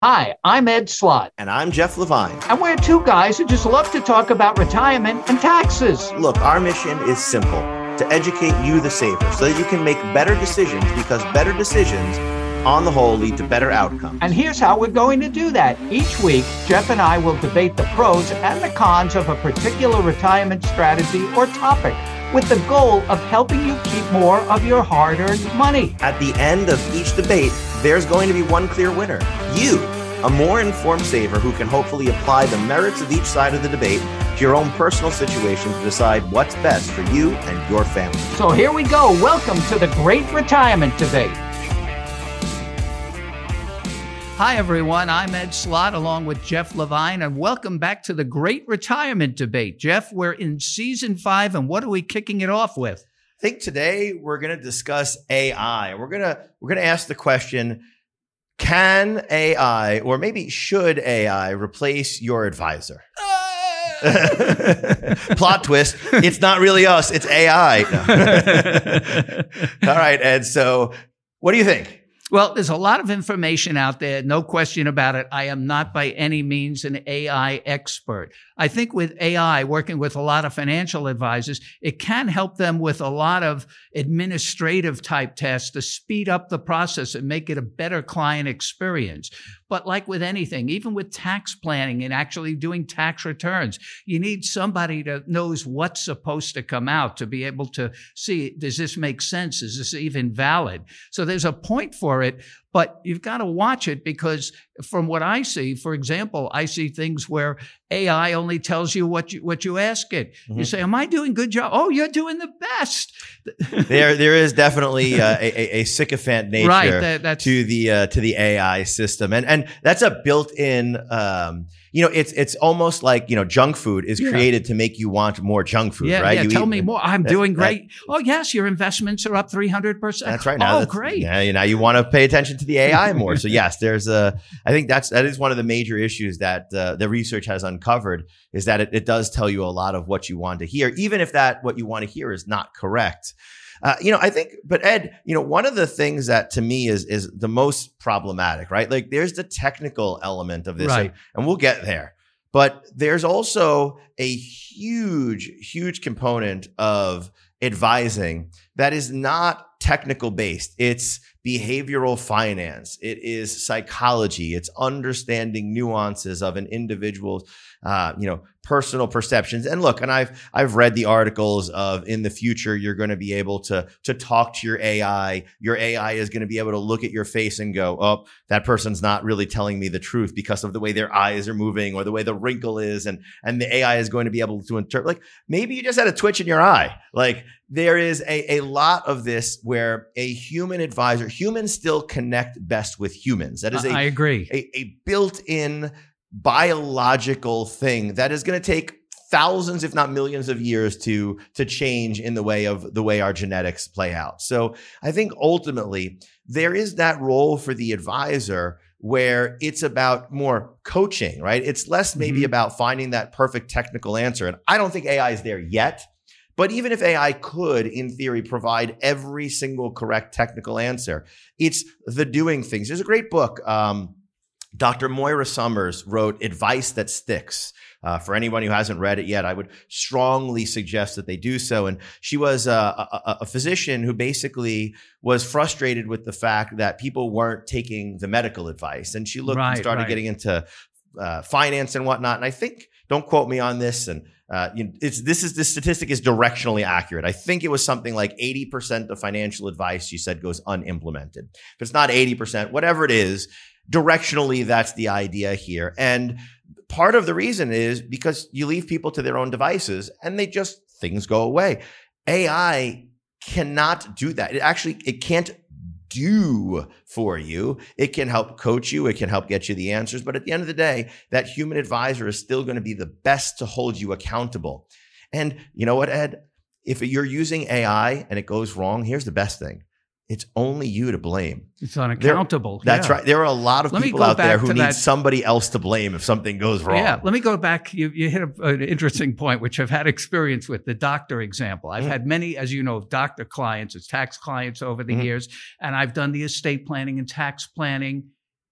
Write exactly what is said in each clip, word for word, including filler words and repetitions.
Hi, I'm Ed Slott. And I'm Jeff Levine. And we're two guys who just love to talk about retirement and taxes. Look, our mission is simple: to educate you, the saver, so that you can make better decisions, because better decisions, on the whole, lead to better outcomes. And here's how we're going to do that. Each week, Jeff and I will debate the pros and the cons of a particular retirement strategy or topic, with the goal of helping you keep more of your hard-earned money. At the end of each debate, there's going to be one clear winner: you, a more informed saver who can hopefully apply the merits of each side of the debate to your own personal situation to decide what's best for you and your family. So here we go. Welcome to the Great Retirement Debate. Hi, everyone. I'm Ed Slott along with Jeff Levine, and welcome back to the Great Retirement Debate. Jeff, we're in season five, and what are we kicking it off with? I think today we're going to discuss A I. We're going to we're going to ask the question: can A I, or maybe should A I, replace your advisor? Plot twist: it's not really us; it's A I. No. All right, Ed. So, what do you think? Well, there's a lot of information out there, no question about it. I am not by any means an A I expert. I think with A I, working with a lot of financial advisors, it can help them with a lot of administrative type tasks to speed up the process and make it a better client experience. But like with anything, even with tax planning and actually doing tax returns, you need somebody that knows what's supposed to come out to be able to see, does this make sense? Is this even valid? So there's a point for it, but you've got to watch it, because from what I see, for example, I see things where A I only tells you what you what you ask it. Mm-hmm. You say, am I doing a good job? Oh, you're doing the best. there, there is definitely uh, a, a sycophant nature right, that, that's, to the uh, to the A I system, and and that's a built-in. Um, you know, it's it's almost like, you know, junk food is yeah. created to make you want more junk food, yeah, right? Yeah, you tell eat, me more. I'm doing great. That, oh yes, your investments are up three hundred percent. That's right. Now oh, that's, great. Yeah, you know, you want to pay attention to the A I more. So yes, there's a. I think that's that is one of the major issues that uh, the research has uncovered, is that it, it does tell you a lot of what you want to hear, even if that what you want to hear is not correct. Uh, you know, I think, but Ed, you know, one of the things that to me is is the most problematic, right? Like, there's the technical element of this, right. and, and we'll get there. But there's also a huge, huge component of advising that is not technical based. It's behavioral finance. It is psychology. It's understanding nuances of an individual's, uh, you know, personal perceptions. And look, and I've I've read the articles of, in the future, you're going to be able to to talk to your A I. Your A I is going to be able to look at your face and go, oh, that person's not really telling me the truth because of the way their eyes are moving or the way the wrinkle is, and and the A I is going to be able to interpret. Like, maybe you just had a twitch in your eye. Like, there is a, a lot of this where a human advisor, humans still connect best with humans. That is a, I agree. a, a built-in biological thing that is going to take thousands, if not millions of years to, to change in the way of the way our genetics play out. So I think ultimately there is that role for the advisor where it's about more coaching, right? It's less maybe mm-hmm. about finding that perfect technical answer. And I don't think A I is there yet. But even if A I could, in theory, provide every single correct technical answer, it's the doing things. There's a great book. Um, Doctor Moira Summers wrote Advice That Sticks. Uh, for anyone who hasn't read it yet, I would strongly suggest that they do so. And she was a, a, a physician who basically was frustrated with the fact that people weren't taking the medical advice. And she looked right, and started right. getting into uh, finance and whatnot. And I think, don't quote me on this, and Uh, you know, it's, this is, this statistic is directionally accurate. I think it was something like eighty percent of financial advice, she said, goes unimplemented. If it's not eighty percent, whatever it is, directionally, that's the idea here. And part of the reason is because you leave people to their own devices and they just, things go away. A I cannot do that. It actually, it can't do for you. It can help coach you. It can help get you the answers. But at the end of the day, that human advisor is still going to be the best to hold you accountable. And you know what, Ed? If you're using A I and it goes wrong, here's the best thing. It's only you to blame. It's unaccountable. There, that's yeah. right. There are a lot of let people out there who need that. somebody else to blame if something goes wrong. Yeah. Let me go back. You, you hit a, an interesting point, which I've had experience with, the doctor example. I've mm-hmm. had many, as you know, doctor clients, as tax clients over the mm-hmm. years, and I've done the estate planning and tax planning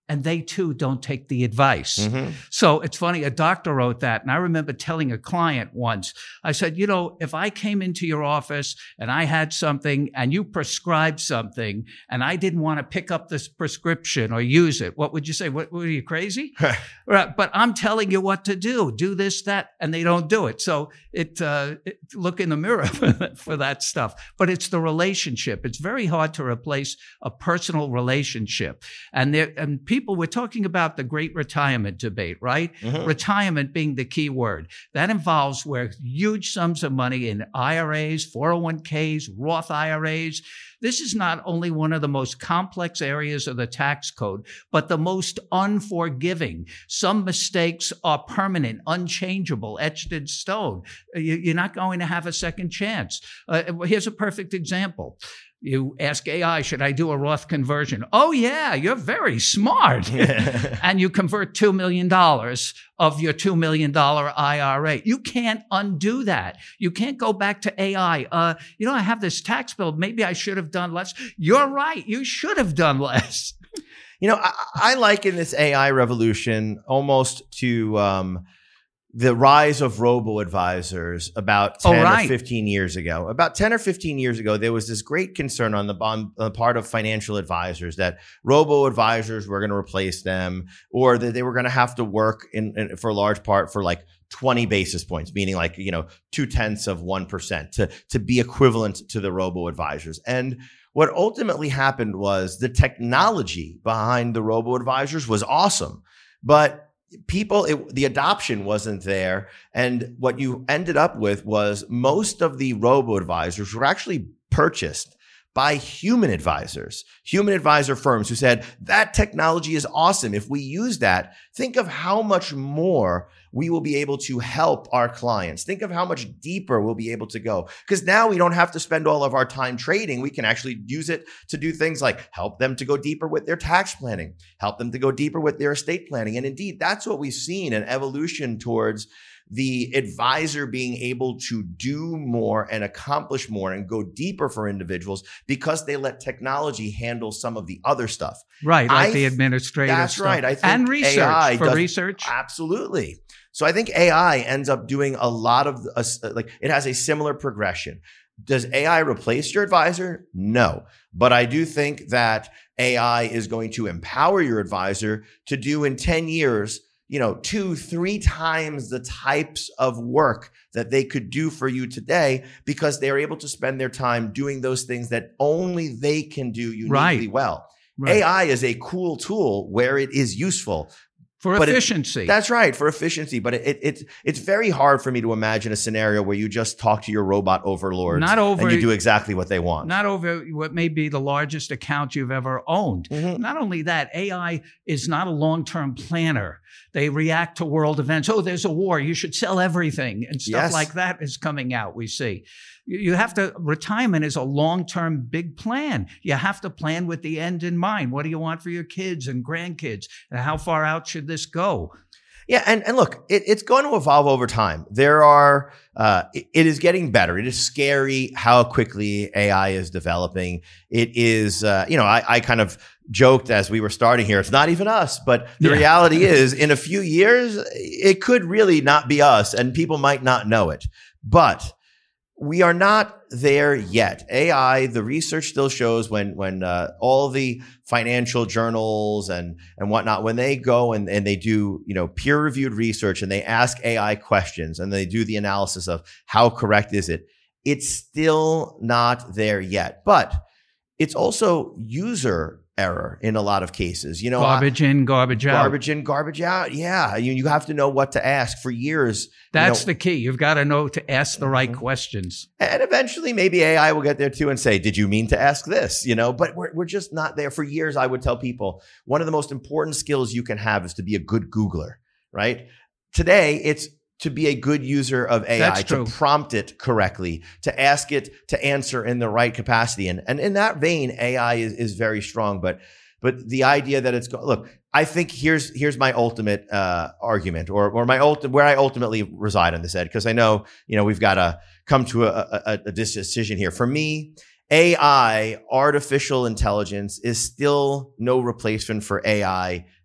and they too don't take the advice. Mm-hmm. So it's funny, a doctor wrote that. And I remember telling a client once, I said, you know, if I came into your office and I had something and you prescribed something and I didn't want to pick up this prescription or use it, what would you say? What, what are you, crazy? Right. But I'm telling you what to do, do this, that, and they don't do it. So it, uh, it look in the mirror for that, for that stuff. But it's the relationship. It's very hard to replace a personal relationship. And there, and people People, we're talking about the great retirement debate, right? Mm-hmm. Retirement being the key word. That involves where huge sums of money in I R As, four oh one k's, Roth I R As. This is not only one of the most complex areas of the tax code, but the most unforgiving. Some mistakes are permanent, unchangeable, etched in stone. You're not going to have a second chance. Uh, here's a perfect example. You ask A I, should I do a Roth conversion? Oh, yeah, you're very smart. And you convert two million dollars of your two million dollars I R A. You can't undo that. You can't go back to A I. Uh, you know, I have this tax bill. Maybe I should have done less. You're right. You should have done less. You know, I, I liken this A I revolution almost to um, the rise of robo-advisors about ten oh, right. or fifteen years ago. About ten or fifteen years ago, there was this great concern on the, on the part of financial advisors that robo-advisors were going to replace them, or that they were going to have to work in, in for a large part for like twenty basis points, meaning like, you know, two tenths of one percent to, to be equivalent to the robo-advisors. And what ultimately happened was the technology behind the robo-advisors was awesome, but people, it, the adoption wasn't there. And what you ended up with was most of the robo-advisors were actually purchased by human advisors, human advisor firms who said, that technology is awesome. If we use that, think of how much more we will be able to help our clients. Think of how much deeper we'll be able to go. Because now we don't have to spend all of our time trading. We can actually use it to do things like help them to go deeper with their tax planning, help them to go deeper with their estate planning. And indeed, that's what we've seen, an evolution towards the advisor being able to do more and accomplish more and go deeper for individuals because they let technology handle some of the other stuff. Right, like I, the administrative That's stuff. right. I think and research, A I for does, research. Absolutely. So I think A I ends up doing a lot of, uh, like it has a similar progression. Does A I replace your advisor? No. But I do think that A I is going to empower your advisor to do in ten years you know, two, three times the types of work that they could do for you today because they're able to spend their time doing those things that only they can do uniquely right. well. Right. A I is a cool tool where it is useful. For but efficiency. It, that's right, for efficiency. But it, it, it's it's very hard for me to imagine a scenario where you just talk to your robot overlords not over, and you do exactly what they want. Not over what may be the largest account you've ever owned. Mm-hmm. Not only that, A I is not a long-term planner. They react to world events. Oh, there's a war. You should sell everything. And stuff yes. like that is coming out, we see. You have to, retirement is a long-term big plan. You have to plan with the end in mind. What do you want for your kids and grandkids? And how far out should this go? Yeah. And, and look, it, it's going to evolve over time. There are, uh, it, it is getting better. It is scary how quickly A I is developing. It is, uh, you know, I, I kind of joked as we were starting here, it's not even us, but the yeah. reality is in a few years, it could really not be us and people might not know it. But we are not there yet. A I, the research still shows when when uh, all the financial journals and and whatnot, when they go and, and they do, you know, peer-reviewed research and they ask A I questions and they do the analysis of how correct is it, it's still not there yet. But it's also user error in a lot of cases. You know, garbage I, in, garbage out. Garbage in, garbage out. Yeah. You, you have to know what to ask for years. That's you know, the key. You've got to know to ask the right mm-hmm. questions. And eventually maybe A I will get there too and say, did you mean to ask this? You know, but we're, we're just not there. For years, I would tell people one of the most important skills you can have is to be a good Googler, right? Today, it's to be a good user of A I, That's to true. prompt it correctly, to ask it to answer in the right capacity. And, and in that vein, A I is, is very strong. But but the idea that it's, look, I think here's here's my ultimate uh, argument or or my ulti- where I ultimately reside on this, Ed, because I know, you know, we've got to come to a, a, a decision here. For me, A I, artificial intelligence, is still no replacement for A I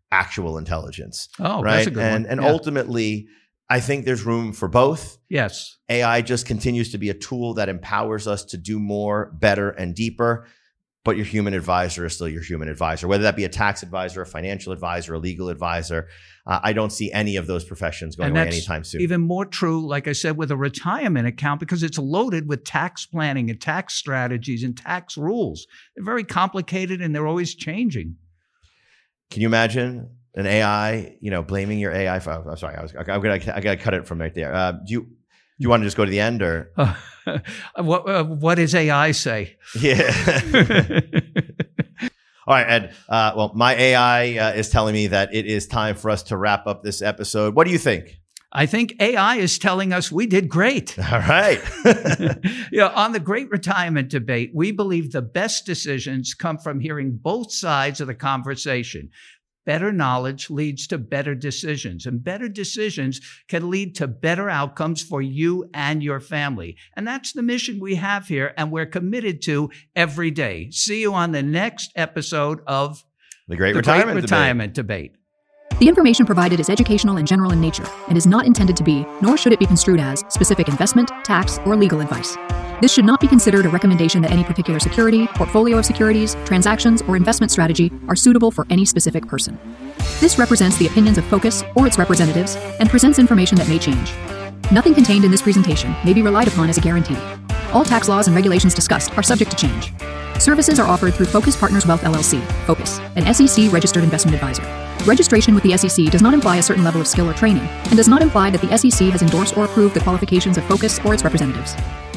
actual intelligence. Oh, right? that's a good and, one. And Yeah. ultimately, I think there's room for both. Yes. A I just continues to be a tool that empowers us to do more, better, and deeper. But your human advisor is still your human advisor, whether that be a tax advisor, a financial advisor, a legal advisor. Uh, I don't see any of those professions going And away that's anytime soon. even more true, like I said, with a retirement account, because it's loaded with tax planning and tax strategies and tax rules. They're very complicated and they're always changing. Can you imagine an A I, you know, blaming your A I? For, I'm sorry, I was, I'm gonna, I gotta cut it from right there. Uh, do you, do you want to just go to the end, or Uh, what, uh, what does A I say? yeah? All right, Ed. Uh, well, my A I uh, is telling me that it is time for us to wrap up this episode. What do you think? I think A I is telling us we did great. All right. You know, on the great retirement debate, we believe the best decisions come from hearing both sides of the conversation. Better knowledge leads to better decisions, and better decisions can lead to better outcomes for you and your family. And that's the mission we have here, and we're committed to every day. See you on the next episode of The Great the Retirement Great Debate. Retirement Debate. The information provided is educational and general in nature and is not intended to be, nor should it be construed as, specific investment, tax, or legal advice. This should not be considered a recommendation that any particular security, portfolio of securities, transactions, or investment strategy are suitable for any specific person. This represents the opinions of Focus or its representatives and presents information that may change. Nothing contained in this presentation may be relied upon as a guarantee. All tax laws and regulations discussed are subject to change. Services are offered through Focus Partners Wealth L L C, Focus, an S E C-registered investment advisor. Registration with the S E C does not imply a certain level of skill or training, and does not imply that the S E C has endorsed or approved the qualifications of Focus or its representatives.